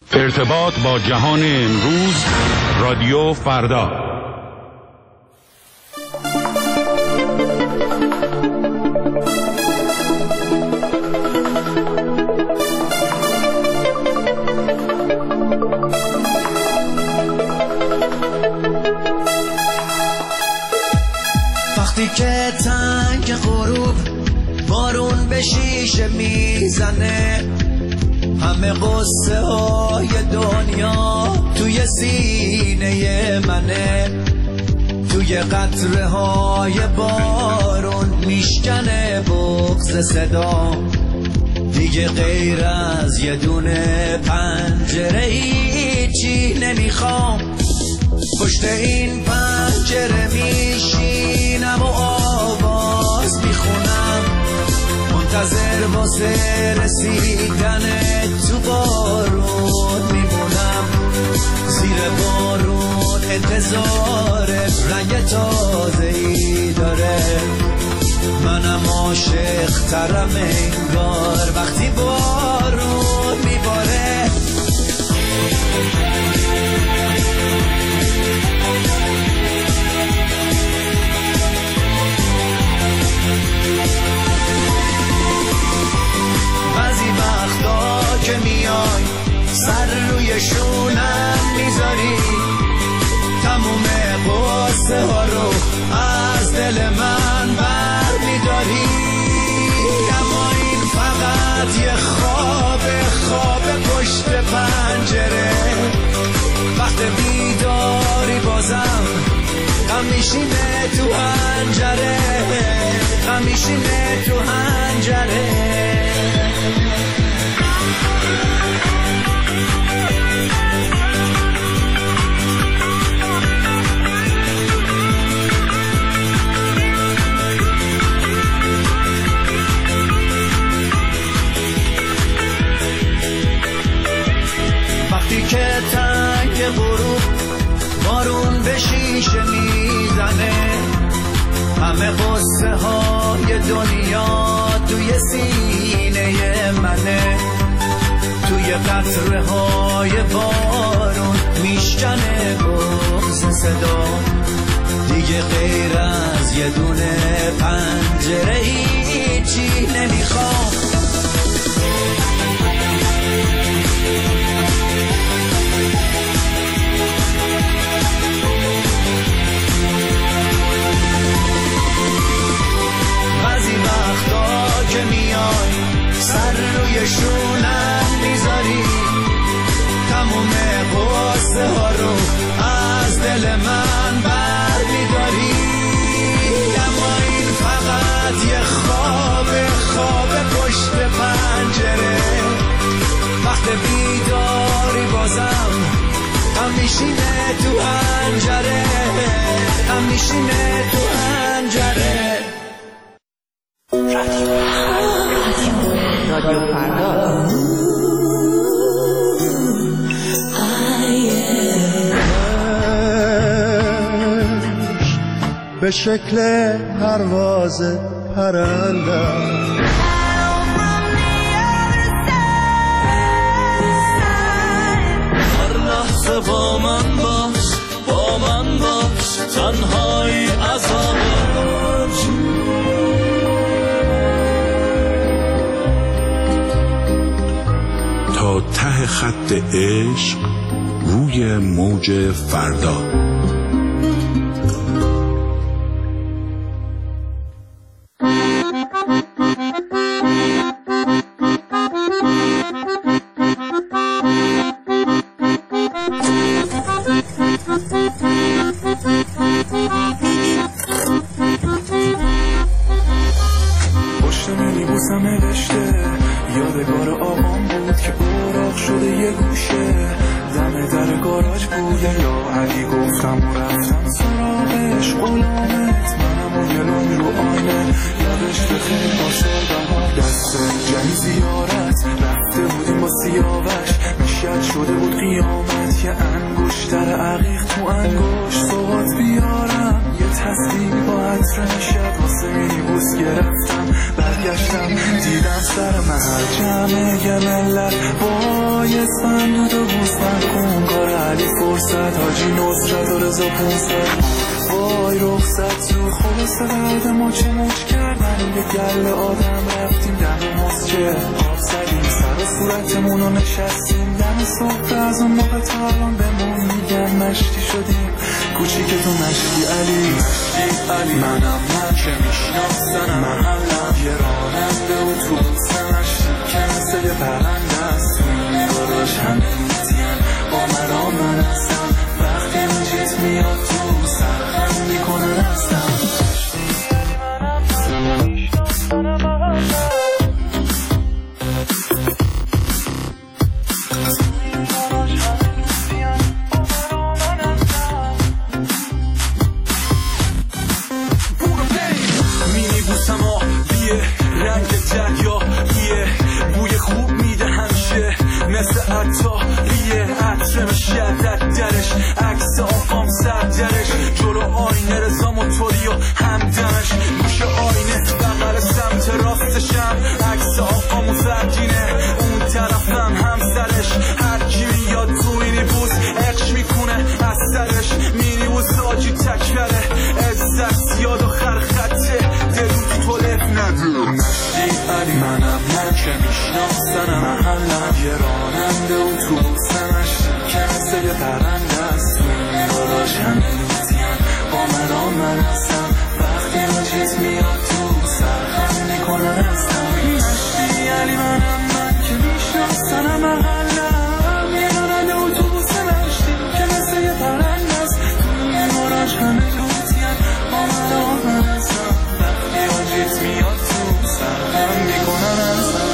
ارتباط با جهان امروز، رادیو فردا. وقتی که تنگ غروب بارون به شیشه میزنه، همه قصه های دنیا توی سینه منه، توی قطره های بارون میشکنه بغض صدا، دیگه غیر از یه دونه پنجره هیچی نمیخوام، پشت این پنجره میشینم و آواز میخونم، منتظر واسه رسیدن تو بارون میمونم، زیر بارون انتظار رنگ تازه‌ای داره، منم عاشق ترم انگار وقتی بارون میباره. بعضی وقتا که میای سر روی شونم میذاری، تموم قصه ها رو از دل من بر میداری، اما این فقط یه خواب پشت پنجره، وقت بیداری بازم غم میشینه تو حنجره، غم میشینه تو حنجره. وقتی که تنگ غروب بارون به شیشه میزنه، همه قصه های دنیا توی سینه منه، توی قطره های بارون میشکنه بغض صدا، دیگه غیر از یه دونه پنجره هیچی نمیخوام. بعضی وقتا که میای سر روی شونم میذاری، تموم قصه ها رو از دل من بر میداری، اما این فقط یه خواب پشت پنجره، وقت بیداری بازم غم میشینه تو حنجره، غم میشینه تو حنجره. رادیو فردا. به شکل پرواز پرنده هر لحظه با من باش تنهایی عذاب تا ته خط عشق روی موج فردا. پشت مینیبوسم نوشته یادگار آقام بود که اوراق شده یه گوشه، دم در گاراژ بوده یا علی گفتم و رفتم سراغش، غلامت منم و گلون رو آینه، یادش بخیر پاسار بهار دسته جنی زیارت رفته بودیم با سیاوش، میشد شده بود قیامت، یه انگشتر عقیق تو انگشت صحبت بیارم، یه تصدیق با عطر نشد واسه مینیبوس گرفتم، برگشتم دیدم سر محل جمعه یه ملت وای سند و فرصت حاجی نصرت و رضا 500 وای رخصت رو خلاصه بعد ما چه موج کردن یه گل آدم رفتیم دم مسجد آب زدیم سر صورتمونو نشستیم دم صبح از اون موقع تا الان بهمون میگن مشتی شدیم کوچیکتون مشتی علی منم من که میشناسنم محلم یه راننده اتوبوس مشتی که مثل یه پرنده است تو این گاراژ همه میتین با من هستم وقتی اون چیز میاد تو سرخم میکنن هستم مثل عطاریه عطرم شدت درش عکس آقام سردرش جلو آینه رضا موتوری و همدمش گوش آینه بغل سمت راستشم عکس آقامو زرگینه اون طرفم همسرش هر کی میاد تو مینیبوس عشق میکنه از سرش مینیبوس آجی تکبره عزت یاد و خرخطه دلو تو لف نده مشتی علی منم من که میشناسنم محلم یه راننده اتوبوس مشتی که مثل یه پرنده است تو این گاراژ همه میتین با من هستم وقتی اون چیز میاد تو سرخم میکنه هستم مشتی علی منم من که میشناسنم محلم یه راننده اتوبوس مشتی که مثل یه پرنده است تو این گاراژ همه میتین با من هستم وقتی اون چیز میاد تو سرخم میکنه هستم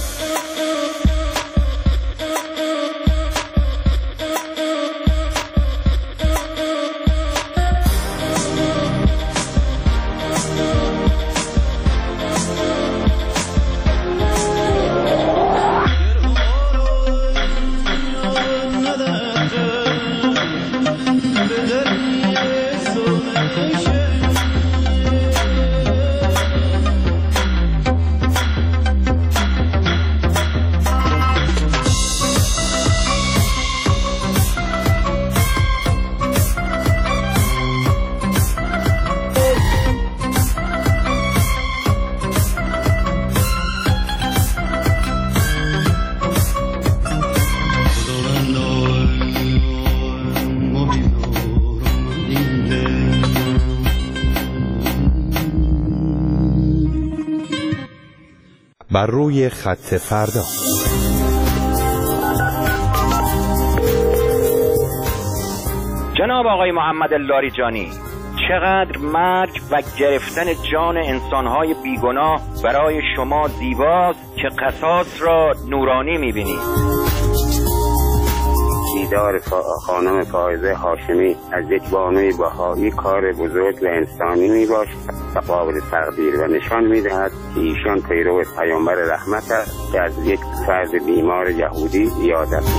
بر روی خط فردا. جناب آقای محمد لاریجانی، چقدر مرگ و گرفتن جان انسانهای بیگناه برای شما زیباست که قصاص را نورانی می‌بینید. دیدار خانم فائزه هاشمی از یک بانوی بهایی کار بزرگ و انسانی میباشد و قابل تقدیر و نشان میدهد که ایشان پیرو پیامبر رحمت است که از یک فرد بیمار یهودی یاد است.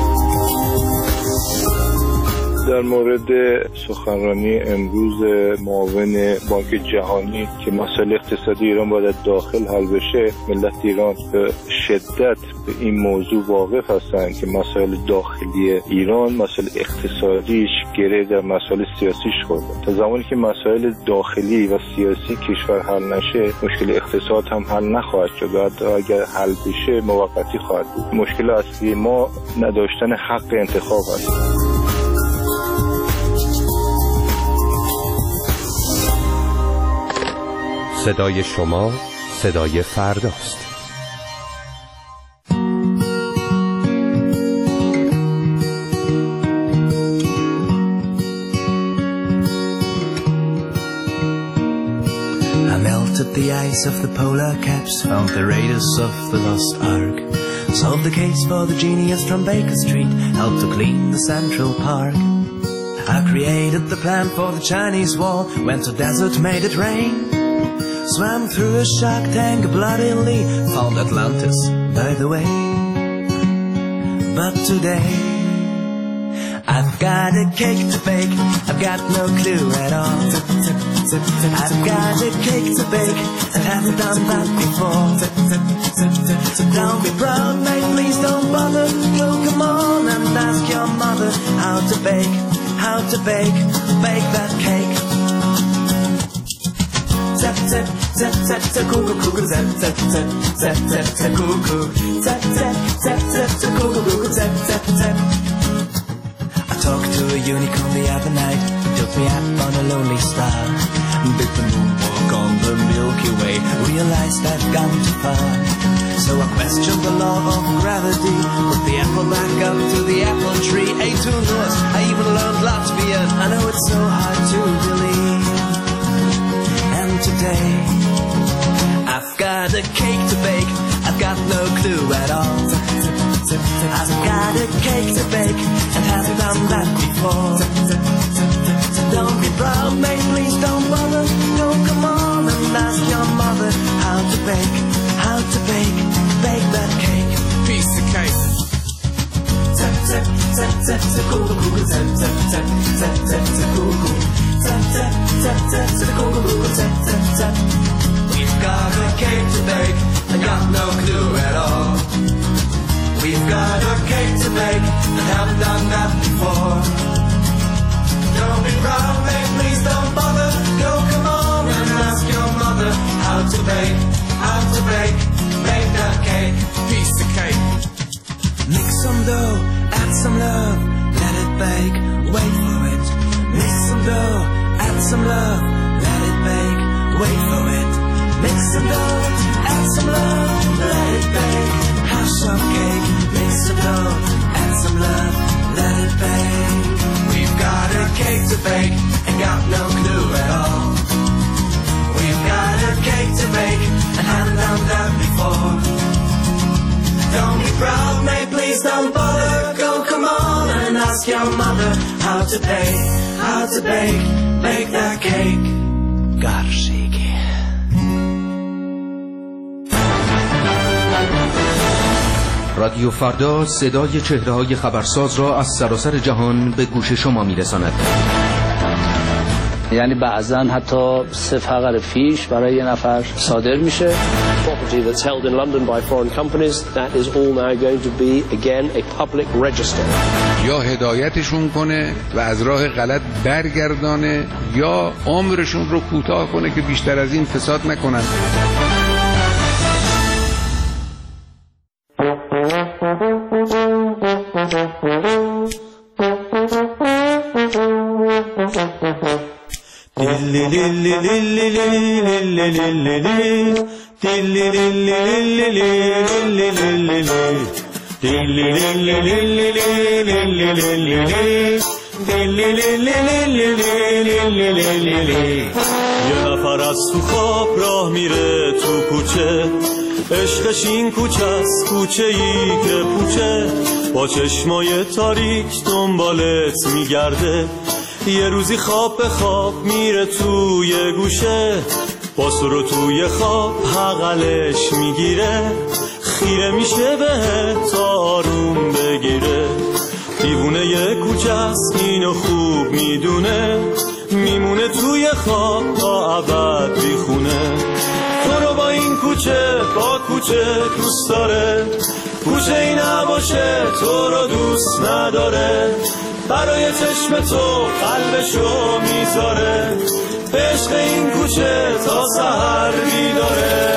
در مورد سخنرانی امروز معاون بانک جهانی که مسائل اقتصادی ایران باید داخل حل بشه، ملت ایران به شدت به این موضوع واقف هستند که مسائل داخلی ایران، مسائل اقتصادیش گره در مسائل سیاسیش خورده. تا زمانی که مسائل داخلی و سیاسی کشور حل نشه، مشکل اقتصاد هم حل نخواهد شد و حتی اگر حل بشه موقتی خواهد بود. مشکل اصلی ما نداشتن حق انتخاب است. صدای شما صدای فرداست. I melted the ice of the polar caps, found the raiders of the lost ark, solved the case for the genius from Baker Street, helped to clean the Central Park. I created the plan for the Chinese wall, went to desert, made it rain, swam through a shark tank bloodily, found Atlantis, by the way. But today I've got a cake to bake, I've got no clue at all. I've got a cake to bake, I haven't done that before. So don't be proud, mate, please don't bother. You'll come on and ask your mother how to bake how to bake that cake. Zap, zap, zap, zap, zap, cuckoo, cuckoo, zap, zap, zap, zap, zap, zap, cuckoo. Zap, zap, zap, zap, zap, cuckoo, cuckoo, zap, zap, zap. I talked to a unicorn the other night. He took me up on a lonely star. Did the moonwalk on the Milky Way. Realized I'd gone too far. So I questioned the law of gravity. Put the apple back up to the apple tree. Ate 2 nuts, I even learned Latvian. I know it's so hard to believe. And today I've got a cake to bake. I've got no clue at all. I've got a cake to bake and haven't done that before. Don't be proud, mate, please don't bother. Go, come on and ask your mother how to bake that cake. Piece of cake. Tap, tap, tap, tap, tap, cuckoo, cuckoo, tap, tap, tap, tap, tap, tap, cuckoo. Tap, tap, tap, tap, tap, cuckoo, cuckoo, tap, tap, tap. We've got a cake to bake and got no clue at all. We've got a cake to bake and haven't done that before. Don't be proud, mate, please don't bother. Go, come on and ask your mother how to bake that cake. Piece of cake. Mix some dough, add some love, let it bake, wait for it. Mix some dough, add some love, let it bake, wait for it. Mix some dough, add some love, let it bake. Have some cake, mix some dough, add some love, let it bake. We've got a cake to bake and got no clue at all. We've got a cake to bake and haven't done that before. Don't be proud, mate, please don't bother. Go, come on and ask your mother how to bake that cake. Garshiki. رادیو فردا صدای چهره‌های خبرساز را از سراسر جهان به گوش شما می‌رساند. یعنی بعضاً حتی 3 فقر فیش برای یه نفر صادر میشه. Property that's held in London by foreign companies, that is all now going to be again a public register. یا هدایتشون کنه و از راه غلط برگردانه یا عمرشون رو کوتاه کنه که بیشتر از این فساد نکنن. یه نفر از تو خواب راه میره تو کوچه، عشقش این کوچه است، کوچه ای که پوچه، با چشمای تاریک دنبالت میگرده. یه روزی خواب به خواب میره توی گوشه، با سر توی خواب حقلش میگیره، خیره میشه بهت تا آروم بگیره. دیوونه یه کوچه است اینو خوب میدونه، میمونه توی خواب تا ابد بیخونه. تو رو با این کوچه با کوچه دوست داره، کوچه ای نباشه تو رو دوست نداره. برای چشم تو قلبشو میذاره، به عشق این کوچه تا سحر بیداره.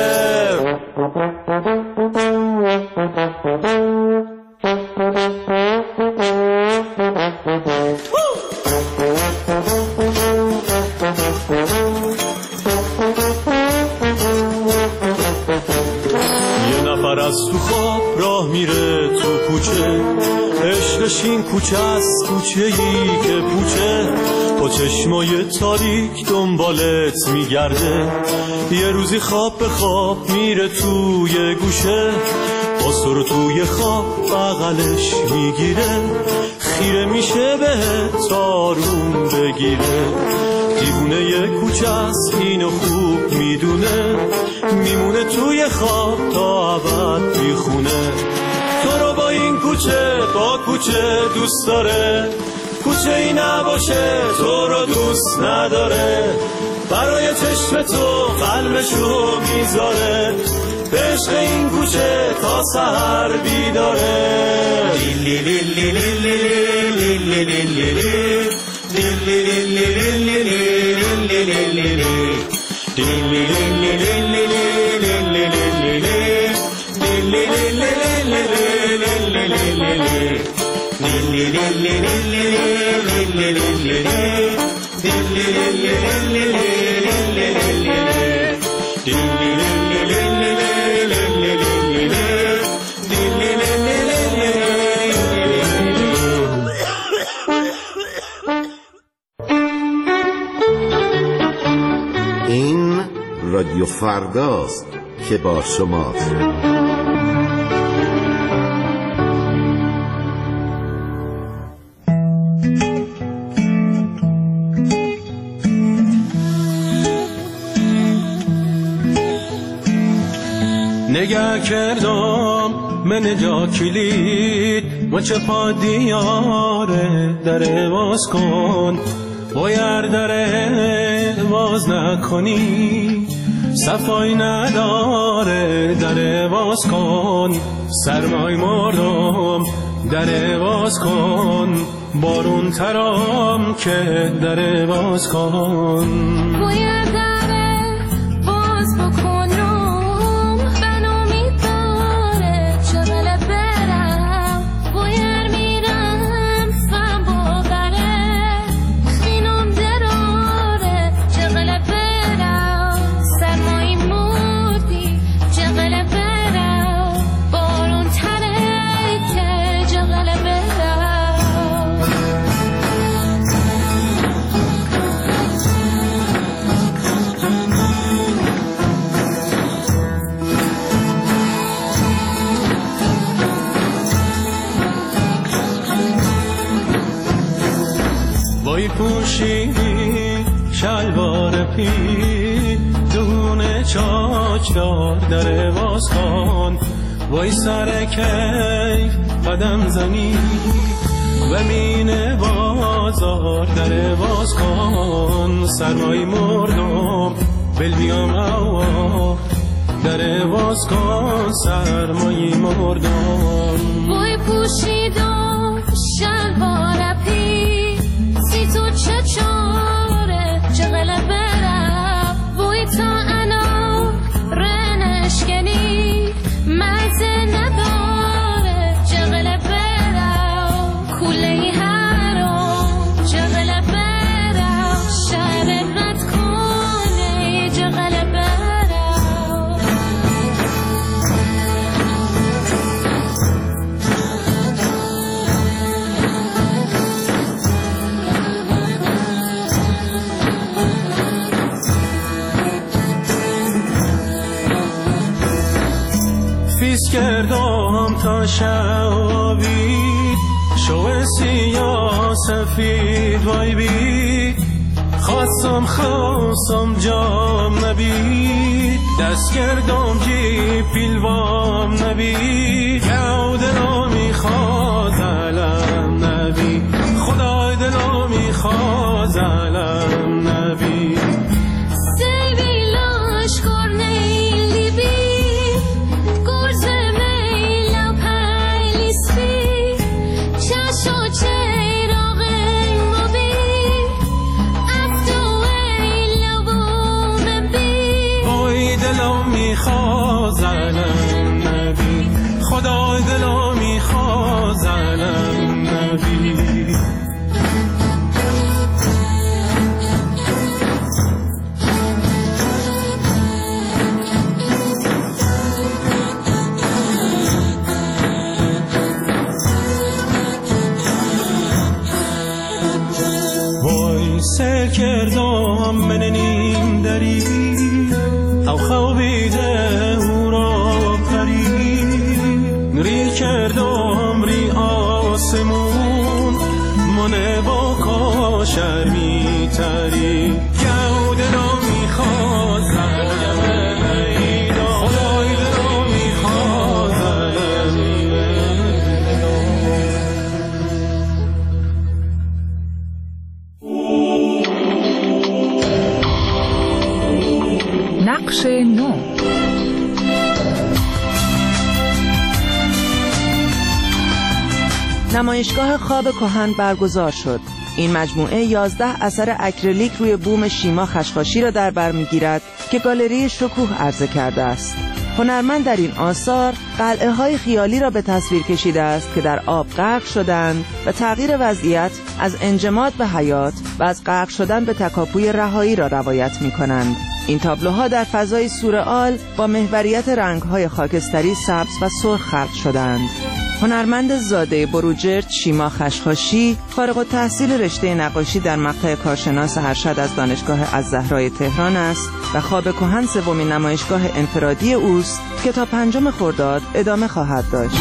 یه نفر از تو خواب راه میره تو کوچه، عشقش این کوچه است، کوچه ای که پوچه، با چشمای تاریک دنبالت میگرده. یه روزی خواب به خواب میره توی گوشه، با سر توی خواب بغلش میگیره، خیره میشه بهت تا آروم بگیره. دیوونه یه کوچه است اینو خوب میدونه، میمونه توی خواب تا ابد بیخونه. تو رو با این کوچه با کوچه دوست داره، کوچه ای نباشه تو رو دوست نداره. برای چشم تو قلبشو میذاره، به عشق این کوچه تا سحر بیداره. این رادیو فرداست که با شماست. نگه کردم من جا کلید مچه پا دیاره در باز کن باید در باز نکنی صفای نداره در باز کن سرمای مردم در باز کن بارون ترام که در باز کن باید در باز بکن پوشیدی شلوار پی دونه چاچدار در باز کن وای سر کیف قدم زنی و مینه بازار در باز کن سرمای مردم بل بیام اوا در باز کن سرمای مردم وای پوشیدم شلوار پی تو چه چاره چقدر برم وی تا انا رنشکنی مزه نداره چقدر برم کوله هرم چقدر برم شهر رد کنه چقدر برم کردم تا شوابید شو سیاه سفید وای بید خواستم جام نبید دست کردم جی پیلوام نبید یو دلو میخواد علم نبید خدای دلو میخواد علم نبید خدای دلو میخواد زنم نبی وای سر کردم من نیم دری او خوابیده او را پری ری کردم ری آسمون منه با کاشر میتری گو دلو میخواد زنم ایدا خدای دلو میخواد نقش نو نمایشگاه خواب کهن برگزار شد. این مجموعه 11 اثر اکریلیک روی بوم شیما خشخاشی را در بر می‌گیرد که گالری شکوه عرضه کرده است. هنرمند در این آثار قلعه‌های خیالی را به تصویر کشیده است که در آب غرق شدند و تغییر وضعیت از انجماد به حیات و از غرق شدن به تکاپوی رهایی را روایت می‌کنند. این تابلوها در فضای سورئال با محوریت رنگ‌های خاکستری، سبز و سرخ خلق شدند. هنرمند زاده بروجرد شیما خشخاشی فارغ التحصیل رشته نقاشی در مقطع کارشناس ارشد از دانشگاه الزهرای تهران است و خواب کهن سومین نمایشگاه انفرادی اوست که تا 5 خرداد ادامه خواهد داشت.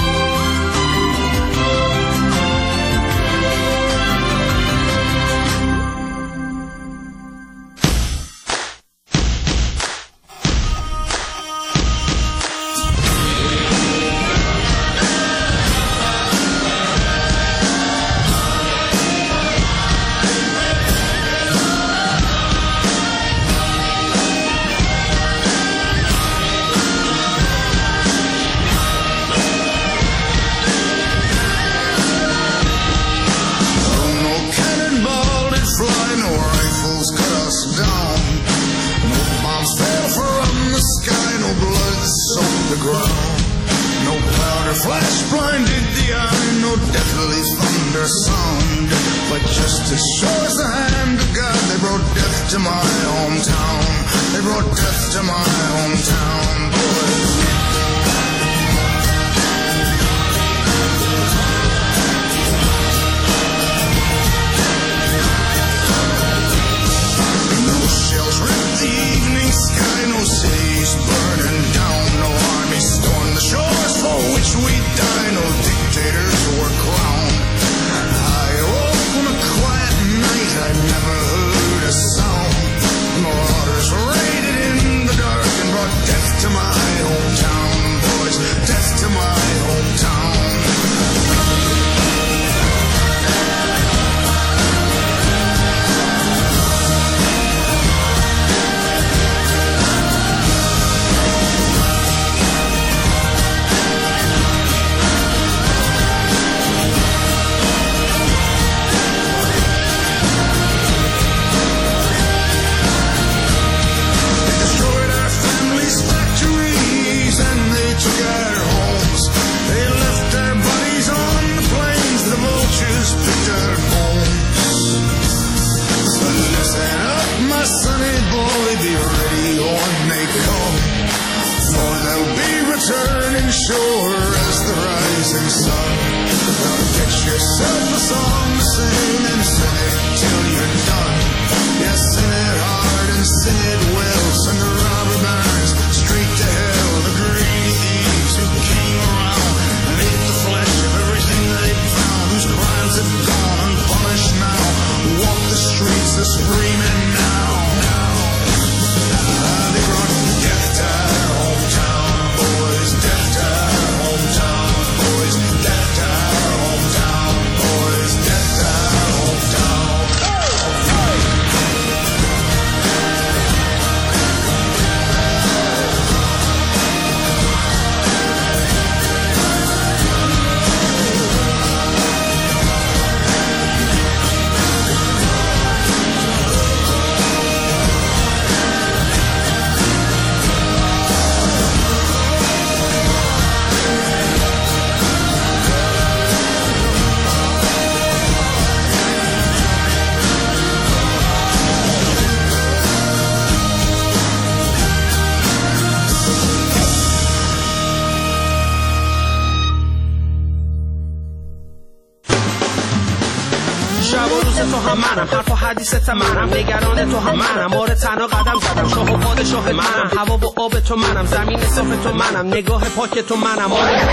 حرف و حدیثت منم، نگران تو هم منم، مورد تنها قدم زدم، شاه و پادشاه منم، هوا و آب تو منم، زمین صاف تو منم، نگاه پاک تو منم.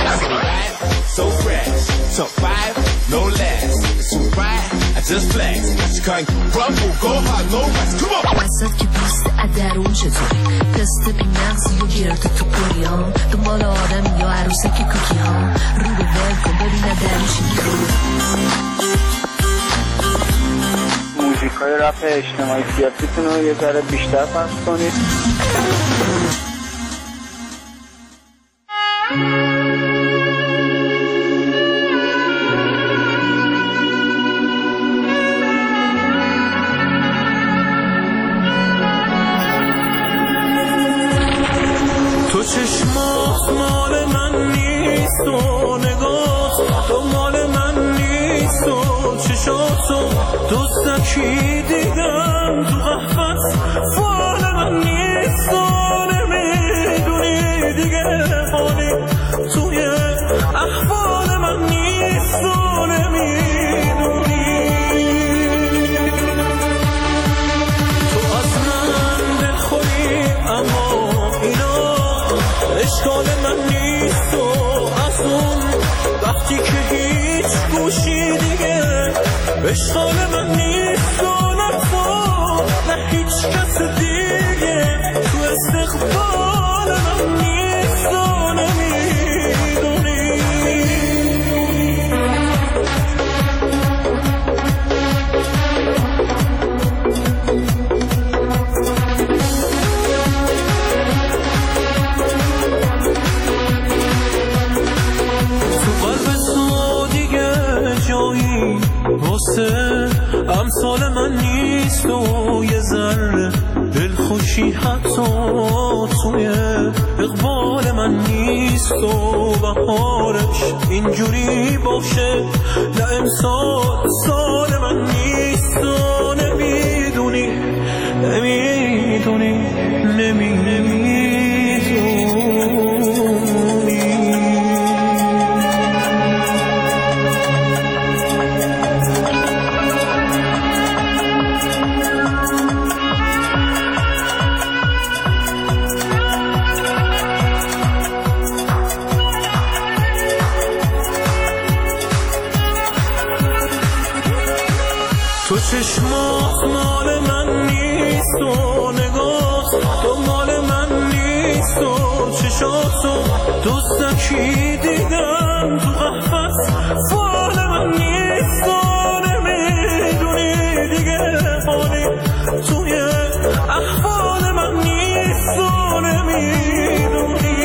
So fresh, top 5, no less. It's too bright, I just flex. She can't crumble, go hard, no rest. Come on. وسط که پوست ادرون چطوری تست بی مغزی و گرد تو قریام دنبال آدم یا عروسک کوکی ها رو به ول کن ببینم درشی موزیک های رپ اجتماعی سیاسیتون رو یه ذره بیشتر پخش کنید. چشاتو دوستکی دیدم تو قهوت فال من نیست و نمیدونی دیگه حالی توی احوال من نیست و نمیدونی تو از من دلخوری اما اینا اشکال من نیست و از اون وقتی که هیچ گوشی دیگه اشکال من نیست و نه تو نه هیچ کس دیگه تو استقبال من نیست و نمیدونی تو قلب تو دیگه جایی واسه امثال من نیست و یه ذره دلخوشی حتی توی اقبال من نیست و بهارش اینجوری باشه نه امسال سال من نیست و نمیدونی نمیدونی نمیدونی تو چشمات مال من نیست و نگاه تو مال من نیست و چشاتو دوستکی دیدم تو قهوت فال من نیست و نمیدونی دیگه حالی توی احوال من نیست و نمیدونی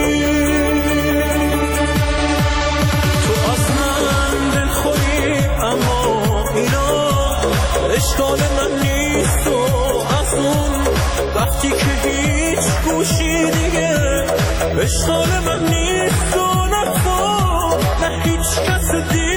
تو از من دلخوری اما اینا اشکال من نیست و از اون وقتی که هیچ گوشی دیگه اشکال من نیست و نه تو نه هیچ کس دیگه